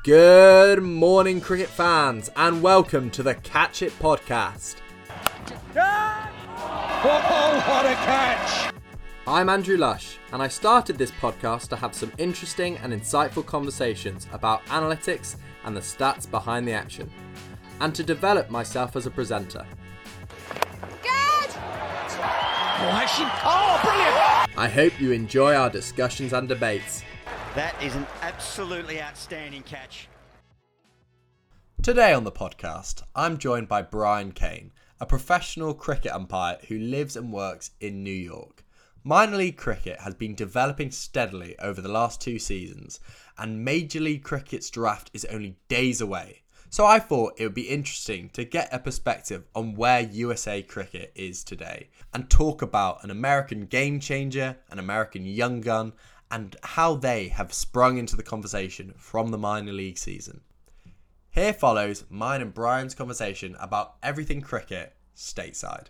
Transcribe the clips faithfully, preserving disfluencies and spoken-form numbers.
Good morning, cricket fans, and welcome to the Catch It podcast. Oh, what a catch! I'm Andrew Lush, and I started this podcast to have some interesting and insightful conversations about analytics and the stats behind the action, and to develop myself as a presenter. Good! Oh, actually, oh, brilliant! I hope you enjoy our discussions and debates. That is an absolutely outstanding catch. Today on the podcast, I'm joined by Brian Kane, a professional cricket umpire who lives and works in New York. Minor League cricket has been developing steadily over the last two seasons, and Major League Cricket's draft is only days away. So I thought it would be interesting to get a perspective on where U S A cricket is today, and talk about an American game changer, an American young gun, and how they have sprung into the conversation from the minor league season. Here follows mine and Brian's conversation about everything cricket stateside.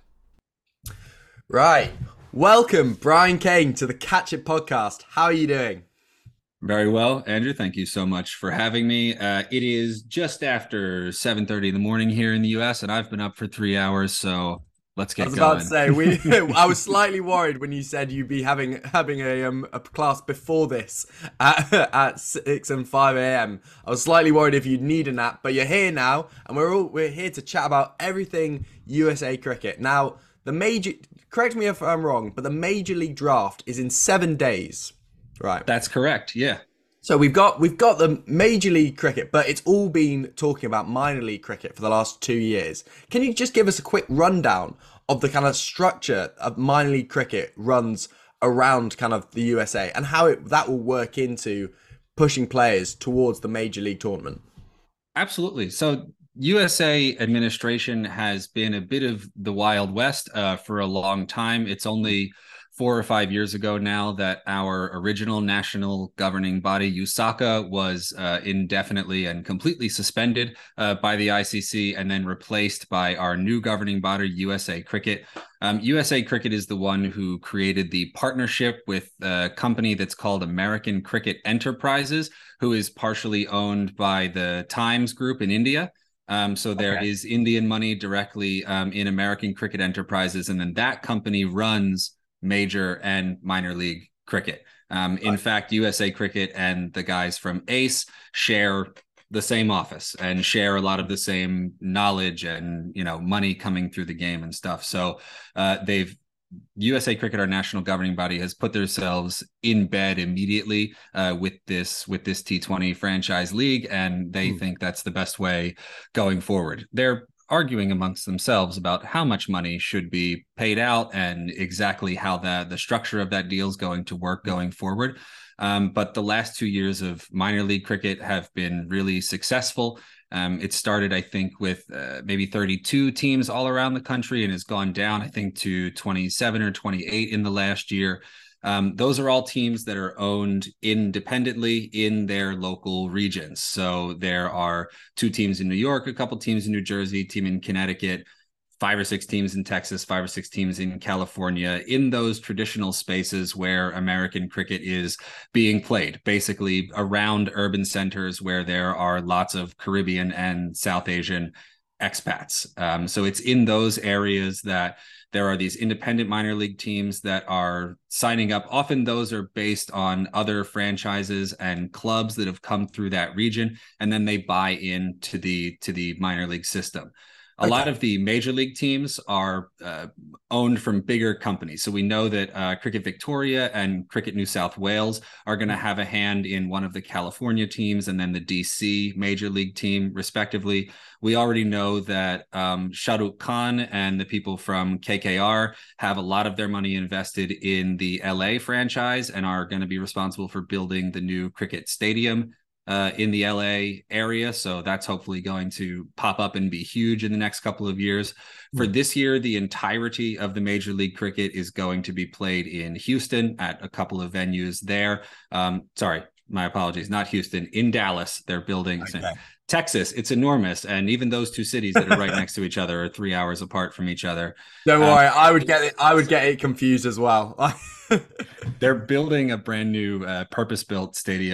Right, welcome Brian Kane to the Catch It podcast. How are you doing? Very well, Andrew. Thank you so much for having me. Uh, it is just after seven thirty in the morning here in the U S, and I've been up for three hours, so let's get going. I was going. about to say, we. I was slightly worried when you said you'd be having having a um a class before this at, at six and five a.m. I was slightly worried if you'd need a nap, but you're here now, and we're all we're here to chat about everything U S A cricket. Now, the major. Correct me if I'm wrong, but the Major League Draft is in seven days, right? That's correct. Yeah. So we've got we've got the Major League Cricket, but it's all been talking about minor league cricket for the last two years. Can you just give us a quick rundown of the kind of structure of minor league cricket runs around kind of the U S A and how it, that will work into pushing players towards the Major League tournament? Absolutely. So U S A administration has been a bit of the Wild West uh, for a long time. It's only four or five years ago now that our original national governing body, U S A C A, was uh, indefinitely and completely suspended uh, by the I C C and then replaced by our new governing body, U S A Cricket. Um, U S A Cricket is the one who created the partnership with a company that's called American Cricket Enterprises, who is partially owned by the Times Group in India. Um, so there okay. is Indian money directly um, in American Cricket Enterprises, and then that company runs major and minor league cricket. Um, in right. fact, U S A Cricket and the guys from ACE share the same office and share a lot of the same knowledge and, you know, money coming through the game and stuff. So uh, they've U S A Cricket, our national governing body, has put themselves in bed immediately uh, with this with this T twenty franchise league, and they mm. think that's the best way going forward. They're arguing amongst themselves about how much money should be paid out and exactly how that the structure of that deal is going to work going forward. Um, but the last two years of minor league cricket have been really successful. Um, it started, I think, with uh, maybe thirty-two teams all around the country and has gone down, I think, to twenty-seven or twenty-eight in the last year. Um, those are all teams that are owned independently in their local regions. So there are two teams in New York, a couple teams in New Jersey, team in Connecticut, five or six teams in Texas, five or six teams in California, in those traditional spaces where American cricket is being played, basically around urban centers where there are lots of Caribbean and South Asian expats. Um, so it's in those areas that there are these independent minor league teams that are signing up. Often those are based on other franchises and clubs that have come through that region, and then they buy into the to the minor league system. A okay. lot of the major league teams are uh, owned from bigger companies. So we know that uh, Cricket Victoria and Cricket New South Wales are going to have a hand in one of the California teams and then the D C major league team, respectively. We already know that um, Shah Rukh Khan and the people from K K R have a lot of their money invested in the L A franchise and are going to be responsible for building the new cricket stadium uh, in the L A area. So that's hopefully going to pop up and be huge in the next couple of years. For this year, the entirety of the Major League Cricket is going to be played in Houston at a couple of venues there. Um, sorry, my apologies, not Houston, in Dallas. They're building okay. Texas. It's enormous. And even those two cities that are right next to each other are three hours apart from each other. Don't um, worry, I would get it. I would get it confused as well. They're building a brand new uh, purpose-built stadium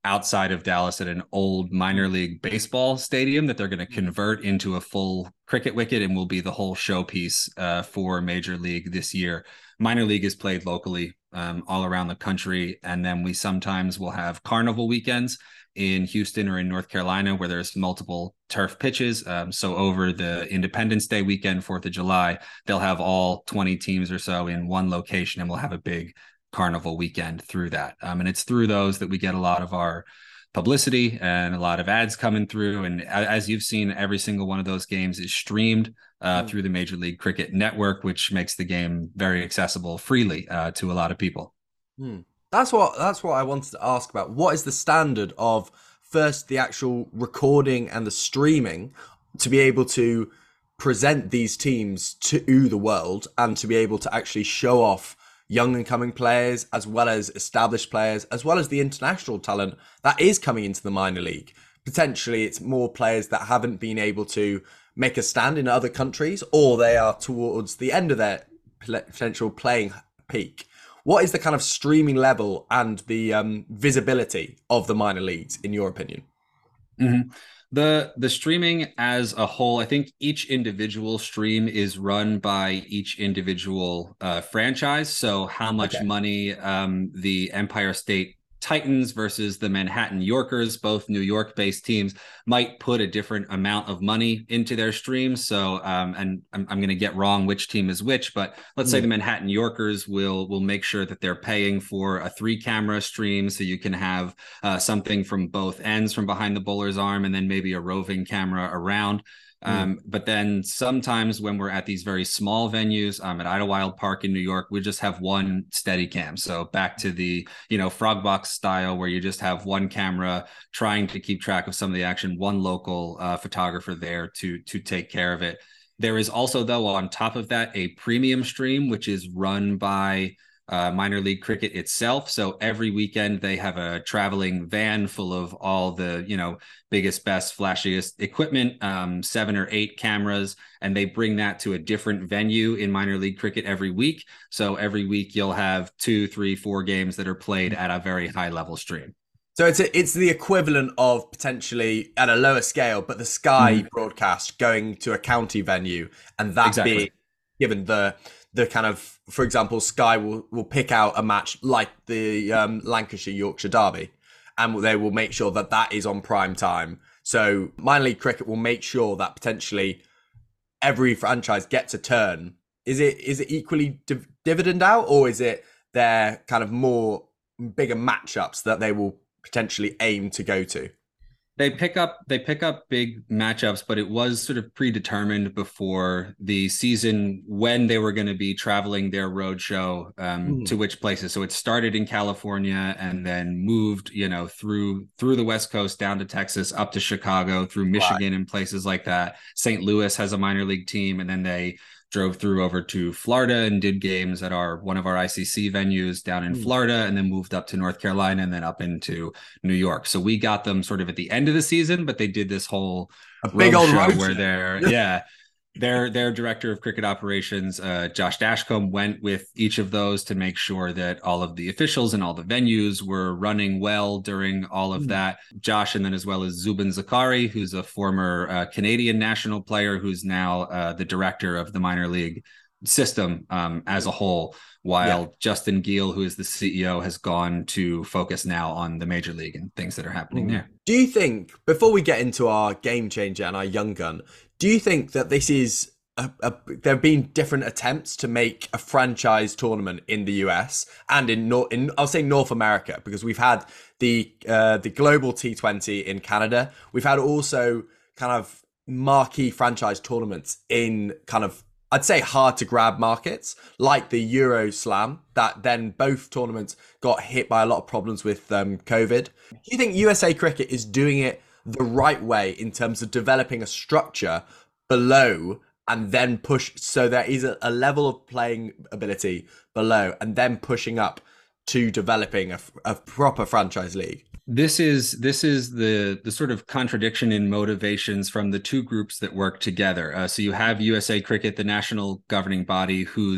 outside of Dallas at an old minor league baseball stadium that they're going to convert into a full cricket wicket and will be the whole showpiece uh, for Major League this year. Minor league is played locally um, all around the country. And then we sometimes will have carnival weekends in Houston or in North Carolina where there's multiple turf pitches. Um, so over the Independence Day weekend, fourth of July, they'll have all twenty teams or so in one location, and we'll have a big carnival weekend through that. Um, and it's through those that we get a lot of our publicity and a lot of ads coming through. And as you've seen, every single one of those games is streamed uh, mm. through the Major League Cricket Network, which makes the game very accessible freely uh, to a lot of people. Mm. That's what that's what I wanted to ask about. What is the standard of first the actual recording and the streaming to be able to present these teams to the world and to be able to actually show off young and coming players as well as established players, as well as the international talent that is coming into the minor league? Potentially it's more players that haven't been able to make a stand in other countries, or they are towards the end of their potential playing peak. What is the kind of streaming level and the um, visibility of the minor leagues, in your opinion? Mm-hmm. The the streaming as a whole, I think each individual stream is run by each individual uh, franchise. So how much okay. money um, the Empire State Titans versus the Manhattan Yorkers, both New York-based teams, might put a different amount of money into their streams. So, um, and I'm, I'm going to get wrong which team is which, but let's mm. say the Manhattan Yorkers will will make sure that they're paying for a three-camera stream, so you can have uh, something from both ends, from behind the bowler's arm, and then maybe a roving camera around. Um, but then sometimes when we're at these very small venues, um, at Idlewild Park in New York, we just have one steady cam. So back to the, you know, frog box style, where you just have one camera trying to keep track of some of the action, one local uh, photographer there to, to take care of it. There is also, though, on top of that, a premium stream, which is run by Uh, minor league cricket itself. So every weekend they have a traveling van full of all the, you know, biggest, best, flashiest equipment, um, seven or eight cameras, and they bring that to a different venue in minor league cricket every week. So every week you'll have two, three, four games that are played at a very high level stream. So it's a, it's the equivalent of potentially at a lower scale, but the Sky mm-hmm. broadcast going to a county venue, and that exactly. being given the the kind of, for example, Sky will, will pick out a match like the um, Lancashire Yorkshire Derby, and they will make sure that that is on prime time. So minor league cricket will make sure that potentially every franchise gets a turn. Is it is it equally div- dividend out, or is it their kind of more bigger matchups that they will potentially aim to go to? They pick up they pick up big matchups, but it was sort of predetermined before the season when they were going to be traveling their road show um, mm. to which places. So it started in California and then moved, you know, through through the West Coast down to Texas, up to Chicago, through Michigan right. and places like that. Saint Louis has a minor league team, and then they drove through over to Florida and did games at our one of our I C C venues down in mm. Florida, and then moved up to North Carolina and then up into New York. So we got them sort of at the end of the season, but they did this whole a big old show road where show. they're yeah. Their their director of cricket operations, uh, Josh Dashcombe, went with each of those to make sure that all of the officials and all the venues were running well during all of mm. that. Josh, and then as well as Zubin Zakari, who's a former uh, Canadian national player, who's now uh, the director of the minor league system um, as a whole, while yeah. Justin Gill, who is the C E O, has gone to focus now on the major league and things that are happening mm. there. Do you think, before we get into our game changer and our young gun, do you think that this is a, a, there have been different attempts to make a franchise tournament in the U S and in North, in I'll say North America, because we've had the uh, the global T twenty in Canada. We've had also kind of marquee franchise tournaments in kind of, I'd say, hard to grab markets like the Euro Slam, that then both tournaments got hit by a lot of problems with um, COVID. Do you think U S A Cricket is doing it the right way in terms of developing a structure below and then push, so there is a, a level of playing ability below and then pushing up to developing a, a proper franchise league? This is this is the the sort of contradiction in motivations from the two groups that work together. Uh, so you have U S A Cricket, the national governing body, whose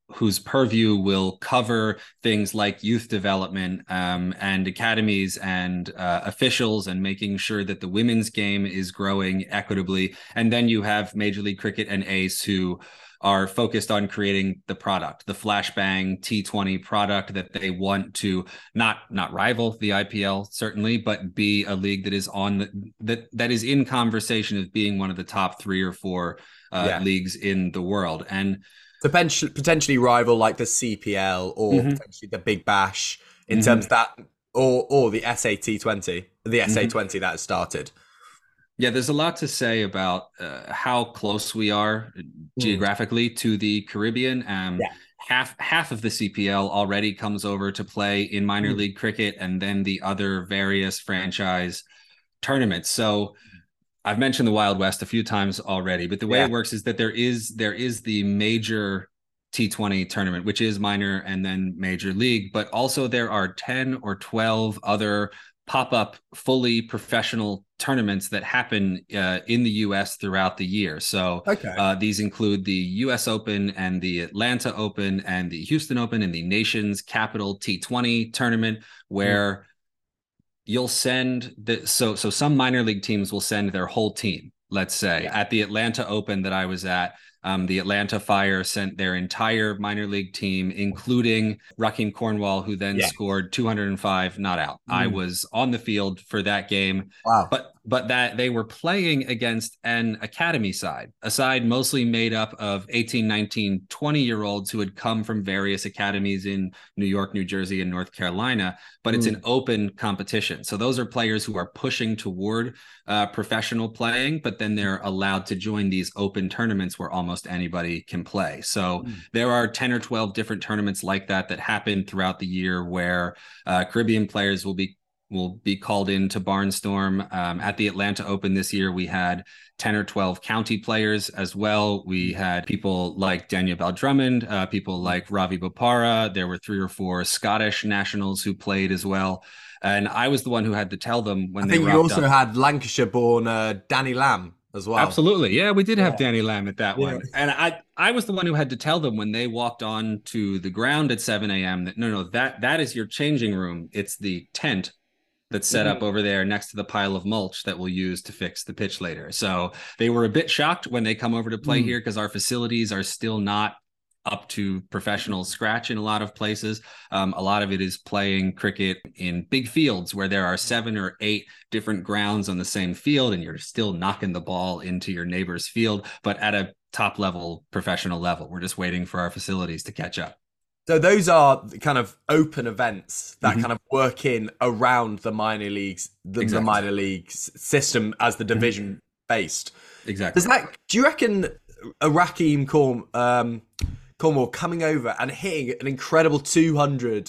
whose purview will cover things like youth development um, and academies and uh, officials and making sure that the women's game is growing equitably. And then you have Major League Cricket and ACE, who are focused on creating the product, the flashbang T twenty product that they want to not not rival the I P L, certainly, but be a league that is on the, that that is in conversation of being one of the top three or four uh, yeah. leagues in the world. And potentially potentially rival like the C P L or mm-hmm. potentially the Big Bash in mm-hmm. terms of that, or or the S A T twenty, the S A twenty mm-hmm. that has started. Yeah, there's a lot to say about uh, how close we are geographically mm. to the Caribbean. Um, yeah. Half half of the C P L already comes over to play in minor mm. league cricket, and then the other various franchise tournaments. So I've mentioned the Wild West a few times already, but the way yeah. it works is that there is there is the major T twenty tournament, which is minor and then major league, but also there are ten or twelve other pop-up fully professional tournaments that happen uh, in the U S throughout the year. So okay. uh, these include the U S Open and the Atlanta Open and the Houston Open and the Nations Capital T twenty tournament, where mm. you'll send the so so some minor league teams will send their whole team. Let's say yeah. at the Atlanta Open that I was at, Um, the Atlanta Fire sent their entire minor league team, including Raheem Cornwall, who then yeah. scored two hundred five not out. Mm. I was on the field for that game. Wow. But but that they were playing against an academy side, a side mostly made up of eighteen, nineteen, twenty year olds who had come from various academies in New York, New Jersey, and North Carolina. But mm. it's an open competition. So those are players who are pushing toward uh, professional playing, but then they're allowed to join these open tournaments where almost anybody can play. So mm. there are ten or twelve different tournaments like that that happen throughout the year where uh, Caribbean players will be will be called in to Barnstorm. Um, at the Atlanta Open this year, we had ten or twelve county players as well. We had people like Daniel Bell Drummond, uh, people like Ravi Bopara. There were three or four Scottish nationals who played as well. And I was the one who had to tell them when I they think you also up. had Lancashire-born uh, Danny Lamb as well. Absolutely. Yeah, we did have yeah. Danny Lamb at that yeah. one. And I, I was the one who had to tell them when they walked on to the ground at seven a.m. that, no, no, that that is your changing room. It's the tent that's set mm-hmm. up over there next to the pile of mulch that we'll use to fix the pitch later. So they were a bit shocked when they come over to play mm. here because our facilities are still not up to professional scratch in a lot of places. Um, a lot of it is playing cricket in big fields where there are seven or eight different grounds on the same field, and you're still knocking the ball into your neighbor's field, but at a top level, professional level. We're just waiting for our facilities to catch up. So those are the kind of open events that mm-hmm. kind of work in around the minor leagues, the, exactly. the minor league system as the division mm-hmm. based. Exactly. Does that, do you reckon a Raheem Corn, um, Cornwall coming over and hitting an incredible two hundred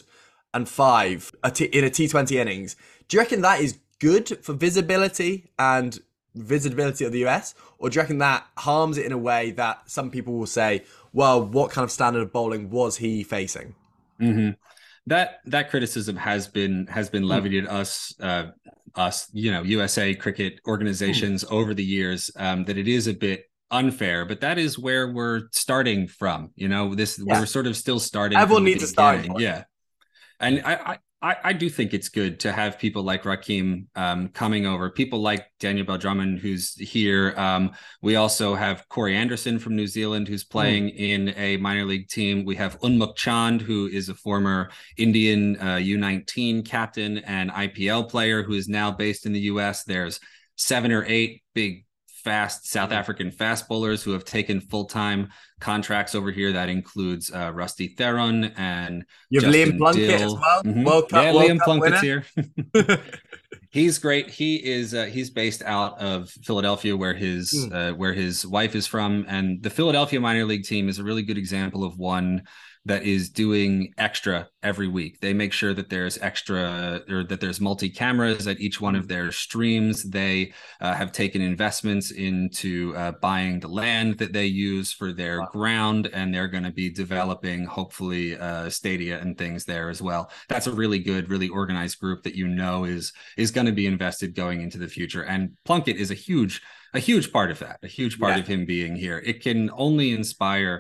five in a T twenty innings, do you reckon that is good for visibility and visibility of the U S? Or do you reckon that harms it in a way that some people will say, well, what kind of standard of bowling was he facing? Mm-hmm. That that criticism has been has been levied mm. at us, uh, us, you know, U S A cricket organizations mm. over the years. Um, that it is a bit unfair, but that is where we're starting from. You know, this yeah. we're sort of still starting. Everyone needs to start. Yeah, and I, I I, I do think it's good to have people like Raheem um, coming over, people like Daniel Bell Drummond, who's here. Um, we also have Corey Anderson from New Zealand, who's playing mm. in a minor league team. We have Unmukt Chand, who is a former Indian uh, U nineteen captain and I P L player who is now based in the U S. There's seven or eight big fast South African fast bowlers who have taken full-time contracts over here. That includes uh, Rusty Theron and you have Justin Liam Plunkett Dill. as well. Mm-hmm. World Cup, yeah, World Liam Cup Plunkett's winner. here. He's great. He is. Uh, he's based out of Philadelphia, where his mm. uh, where his wife is from, and the Philadelphia minor league team is a really good example of one that is doing extra every week. They make sure that there's extra or that there's multi cameras at each one of their streams. They uh, have taken investments into uh, buying the land that they use for their wow. ground, and they're going to be developing hopefully uh, stadia and things there as well. That's a really good, really organized group that you know is is going to be invested going into the future. And Plunkett is a huge, a huge part of that, a huge part yeah. of him being here. It can only inspire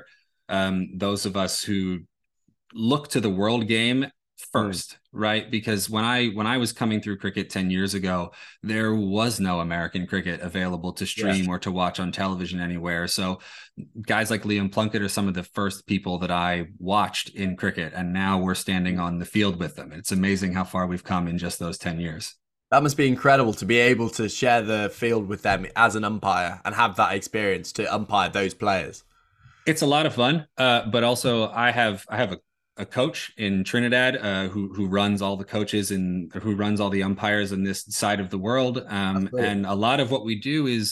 um, those of us who look to the world game first, mm. right? Because when I when I was coming through cricket ten years ago, there was no American cricket available to stream yes. or to watch on television anywhere. So guys like Liam Plunkett are some of the first people that I watched in cricket, and now we're standing on the field with them. It's amazing how far we've come in just those ten years. That must be incredible to be able to share the field with them as an umpire and have that experience to umpire those players. It's a lot of fun, uh, but also I have I have a a coach in Trinidad uh, who who runs all the coaches and who runs all the umpires in this side of the world. Um, and a lot of what we do is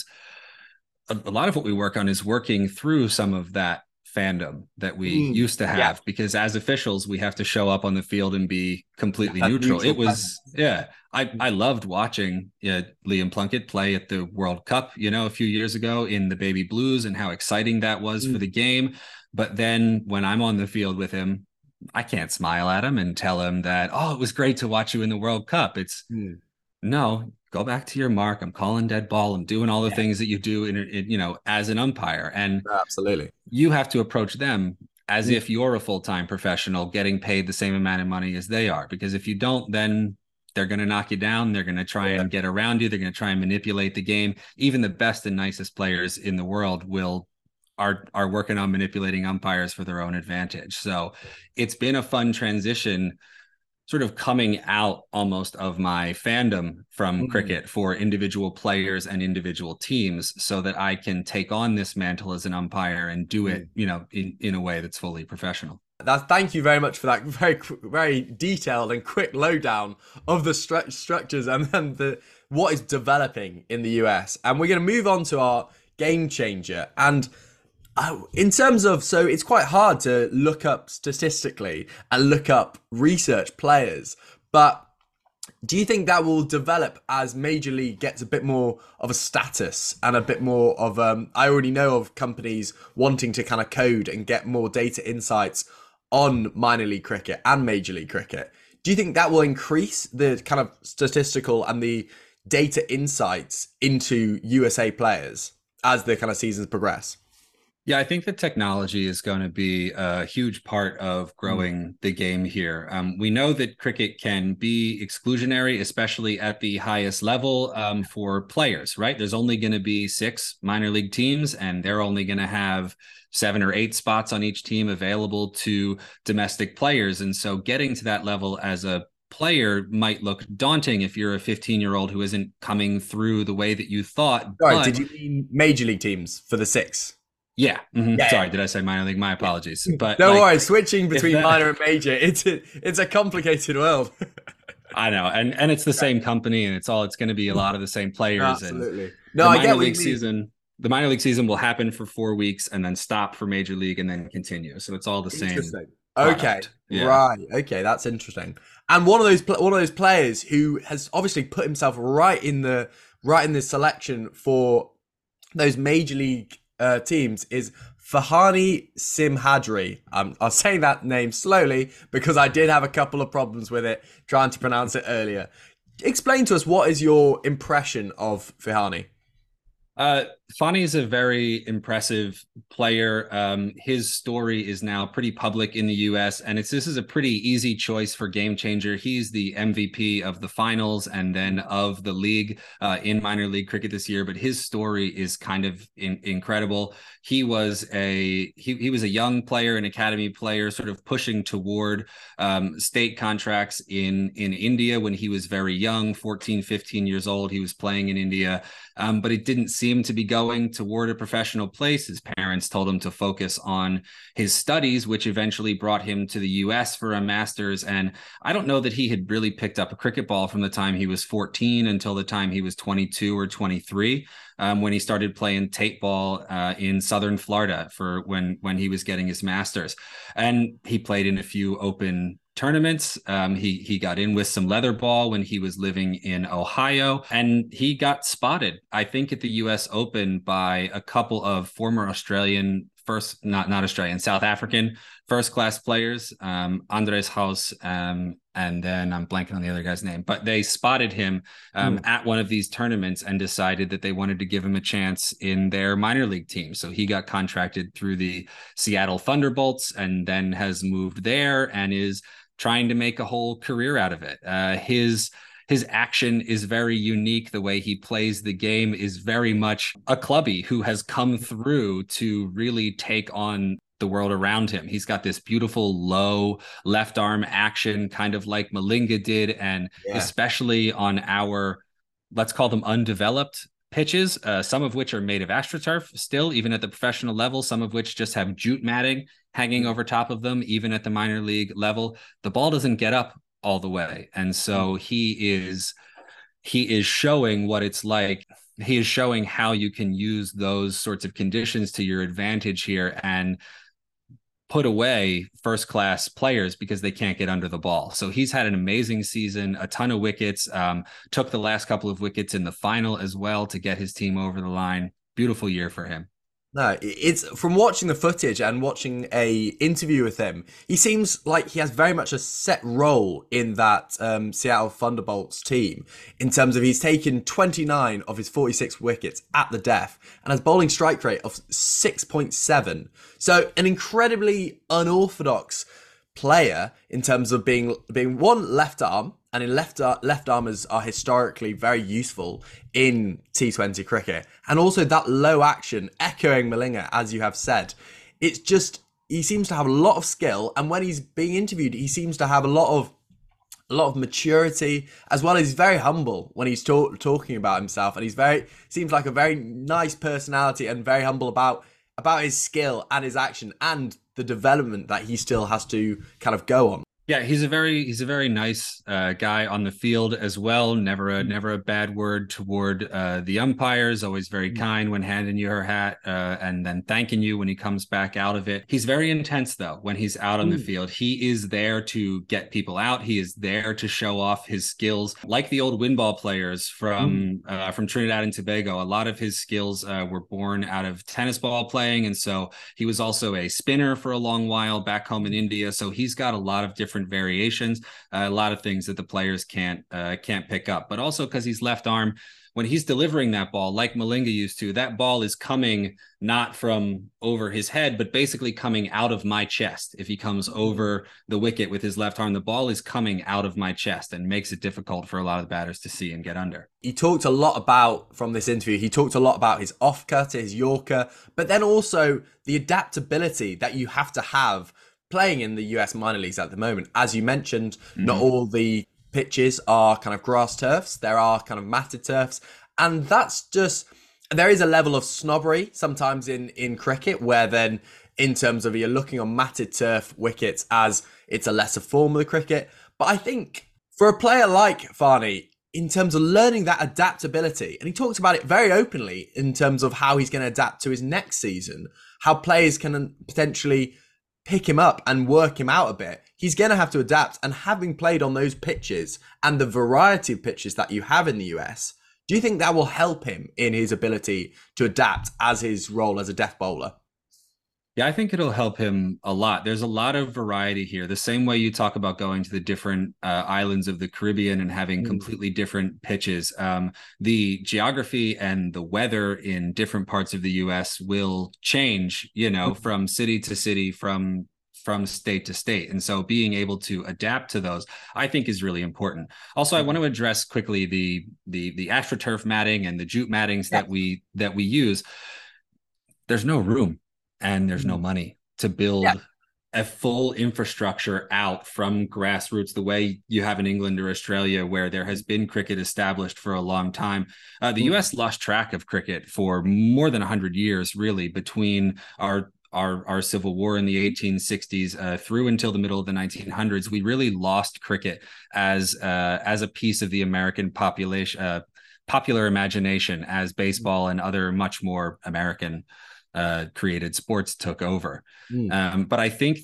a, a lot of what we work on is working through some of that fandom that we mm, used to have, yeah. because as officials, we have to show up on the field and be completely yeah, neutral. neutral. It was, yeah, I, I loved watching uh, Liam Plunkett play at the World Cup, you know, a few years ago in the Baby Blues, and how exciting that was mm. for the game. But then when I'm on the field with him, I can't smile at him and tell him that, oh, it was great to watch you in the World Cup. It's mm. no, go back to your mark. I'm calling dead ball. I'm doing all the yeah. things that you do in, in, you know, as an umpire. And absolutely, you have to approach them as mm. if you're a full-time professional getting paid the same amount of money as they are. Because if you don't, then they're going to knock you down. They're going to try yeah. and get around you. They're going to try and manipulate the game. Even the best and nicest players in the world will are are working on manipulating umpires for their own advantage. So it's been a fun transition, sort of coming out almost of my fandom from mm-hmm. cricket for individual players and individual teams, so that I can take on this mantle as an umpire and do it, you know, in, in a way that's fully professional. That's, thank you very much for that very, very detailed and quick lowdown of the stru- structures and then the what is developing in the U S. And we're going to move on to our game changer. And Oh, in terms of, so it's quite hard to look up statistically and look up research players, but do you think that will develop as Major League gets a bit more of a status and a bit more of, um, I already know of companies wanting to kind of code and get more data insights on minor league cricket and Major League cricket. Do you think that will increase the kind of statistical and the data insights into U S A players as the kind of seasons progress? Yeah, I think that technology is going to be a huge part of growing mm. the game here. Um, we know that cricket can be exclusionary, especially at the highest level um, for players, right? There's only going to be six minor league teams, and they're only going to have seven or eight spots on each team available to domestic players. And so getting to that level as a player might look daunting if you're a fifteen-year-old who isn't coming through the way that you thought. Sorry, but... did you mean Major League teams for the six? Yeah. Mm-hmm. yeah. Sorry, did I say minor league? My apologies. But don't like, worry, switching between that... minor and major, it's a, it's a complicated world. I know, and and it's the same company, and it's all it's going to be a lot of the same players. Absolutely. And no, the I minor get league season. The minor league season will happen for four weeks and then stop for major league and then continue. So it's all the same. Okay. Yeah. Right. Okay, that's interesting. And one of those one of those players who has obviously put himself right in the right in the selection for those major league uh, teams is Farhani Simhadri. Um, I'm saying that name slowly because I did have a couple of problems with it trying to pronounce it earlier. Explain to us, what is your impression of Farhani? Uh, Fani is a very impressive player. Um, his story is now pretty public in the U S, and it's this is a pretty easy choice for Game Changer. He's the M V P of the finals and then of the league uh, in minor league cricket this year. But his story is kind of in, incredible. He was a he he was a young player, an academy player, sort of pushing toward um, state contracts in in India when he was very young, fourteen, fifteen years old. He was playing in India. Um, but it didn't seem to be going toward a professional place. His parents told him to focus on his studies, which eventually brought him to the U S for a master's. And I don't know that he had really picked up a cricket ball from the time he was fourteen until the time he was twenty-two or twenty-three, um, when he started playing tape ball uh, in Southern Florida for when, when he was getting his master's. And he played in a few open tournaments. Um, he he got in with some leather ball when he was living in Ohio, and he got spotted, I think, at the U S Open by a couple of former Australian first, not not Australian, South African first class players, um, Andres Haus, um, and then I'm blanking on the other guy's name, but they spotted him um, mm. at one of these tournaments and decided that they wanted to give him a chance in their minor league team. So he got contracted through the Seattle Thunderbolts and then has moved there and is trying to make a whole career out of it. Uh, his His action is very unique. The way he plays the game is very much a clubby who has come through to really take on the world around him. He's got this beautiful low left arm action, kind of like Malinga did. And yeah. especially on our, let's call them undeveloped pitches, uh, some of which are made of AstroTurf still, even at the professional level, some of which just have jute matting hanging over top of them, even at the minor league level. The ball doesn't get up all the way. And so he is, he is showing what it's like. He is showing how you can use those sorts of conditions to your advantage here and put away first-class players because they can't get under the ball. So he's had an amazing season, a ton of wickets, um, took the last couple of wickets in the final as well to get his team over the line. Beautiful year for him. No, it's from watching the footage and watching a interview with him, he seems like he has very much a set role in that um, Seattle Thunderbolts team in terms of he's taken twenty-nine of his forty-six wickets at the death and has bowling strike rate of six point seven. So an incredibly unorthodox player in terms of being being one left arm, and in left left armers are historically very useful in T twenty cricket, and also that low action, echoing Malinga, as you have said. It's just he seems to have a lot of skill, and when he's being interviewed, he seems to have a lot of a lot of maturity, as well as he's very humble when he's talk, talking about himself, and he's very seems like a very nice personality and very humble about about his skill and his action and the development that he still has to kind of go on. Yeah, he's a very he's a very nice uh, guy on the field as well. Never a never a bad word toward uh, the umpires. Always very kind when handing you her hat uh, and then thanking you when he comes back out of it. He's very intense though when he's out on the field. He is there to get people out. He is there to show off his skills, like the old windball players from uh, from Trinidad and Tobago. A lot of his skills uh, were born out of tennis ball playing, and so he was also a spinner for a long while back home in India. So he's got a lot of different variations, uh, a lot of things that the players can't uh, can't pick up, but also because he's left arm, when he's delivering that ball like Malinga used to, that ball is coming not from over his head, but basically coming out of my chest. If he comes over the wicket with his left arm, the ball is coming out of my chest and makes it difficult for a lot of the batters to see and get under. He talked a lot about, from this interview, he talked a lot about his off cutter, his Yorker, but then also the adaptability that you have to have playing in the U S minor leagues at the moment. As you mentioned, mm-hmm. not all the pitches are kind of grass turfs. There are kind of matted turfs. And that's just, there is a level of snobbery sometimes in, in cricket where then in terms of you're looking on matted turf wickets as it's a lesser form of the cricket. But I think for a player like Fani, in terms of learning that adaptability, and he talked about it very openly in terms of how he's going to adapt to his next season, how players can potentially pick him up and work him out a bit. He's going to have to adapt, and having played on those pitches and the variety of pitches that you have in the U S, do you think that will help him in his ability to adapt as his role as a death bowler? Yeah, I think it'll help him a lot. There's a lot of variety here. The same way you talk about going to the different uh, islands of the Caribbean and having mm. completely different pitches. Um, the geography and the weather in different parts of the U S will change, you know, mm. from city to city, from from state to state. And so being able to adapt to those, I think, is really important. Also, I want to address quickly the the the AstroTurf matting and the jute mattings yeah. that we that we use. There's no room. And there's no money to build yeah. a full infrastructure out from grassroots the way you have in England or Australia, where there has been cricket established for a long time. Uh, the U S lost track of cricket for more than one hundred years, really, between our Our, our civil war in the eighteen sixties uh, through until the middle of the nineteen hundreds. We really lost cricket as uh, as a piece of the American population, uh, popular imagination, as baseball and other much more American uh, created sports took over. Mm. Um, but I think that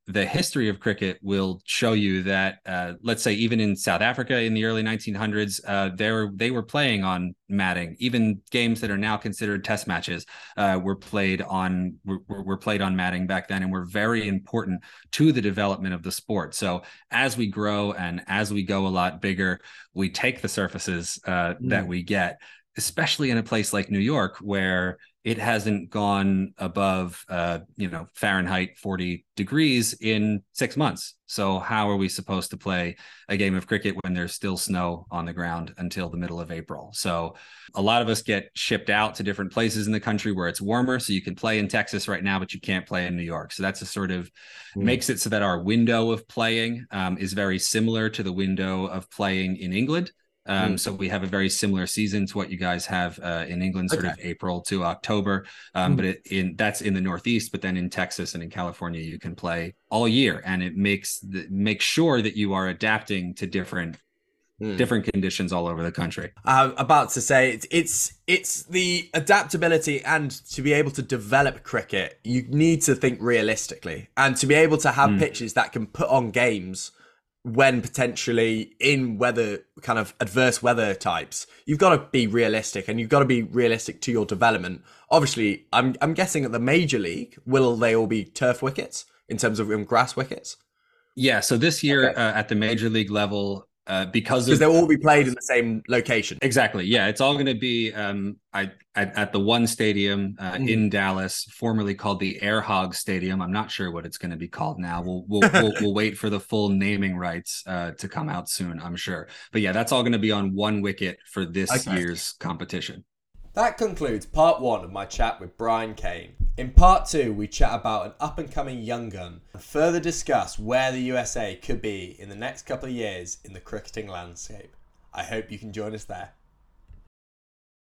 the history of cricket will show you that, uh, let's say, even in South Africa in the early nineteen hundreds, uh, they were they were playing on matting. Even games that are now considered test matches uh, were played on were, were played on matting back then, and were very important to the development of the sport. So as we grow and as we go a lot bigger, we take the surfaces uh, mm. that we get, especially in a place like New York, where it hasn't gone above, uh, you know, Fahrenheit forty degrees in six months. So how are we supposed to play a game of cricket when there's still snow on the ground until the middle of April? So a lot of us get shipped out to different places in the country where it's warmer. So you can play in Texas right now, but you can't play in New York. So that's a sort of mm. makes it so that our window of playing um, is very similar to the window of playing in England. Um, mm. So we have a very similar season to what you guys have uh, in England, sort okay. of April to October. Um, mm. But it, in that's in the Northeast. But then in Texas and in California, you can play all year, and it makes the, makes sure that you are adapting to different mm. different conditions all over the country. I'm about to say it's it's it's the adaptability, and to be able to develop cricket, you need to think realistically, and to be able to have mm. pitches that can put on games when potentially in weather kind of adverse weather types, you've got to be realistic, and you've got to be realistic to your development. Obviously, I'm I'm guessing at the major league, will they all be turf wickets in terms of um, grass wickets? Yeah. So this year okay. uh, at the major league level, uh, because because they'll all be played in the same location. Exactly. Yeah, it's all going to be um, I, I, at the one stadium uh, mm. in Dallas, formerly called the Air Hog Stadium. I'm not sure what it's going to be called now. We'll we'll we'll, we'll wait for the full naming rights uh, to come out soon, I'm sure. But yeah, that's all going to be on one wicket for this okay. year's competition. That concludes part one of my chat with Brian Kane. In part two, we chat about an up-and-coming young gun and further discuss where the U S A could be in the next couple of years in the cricketing landscape. I hope you can join us there.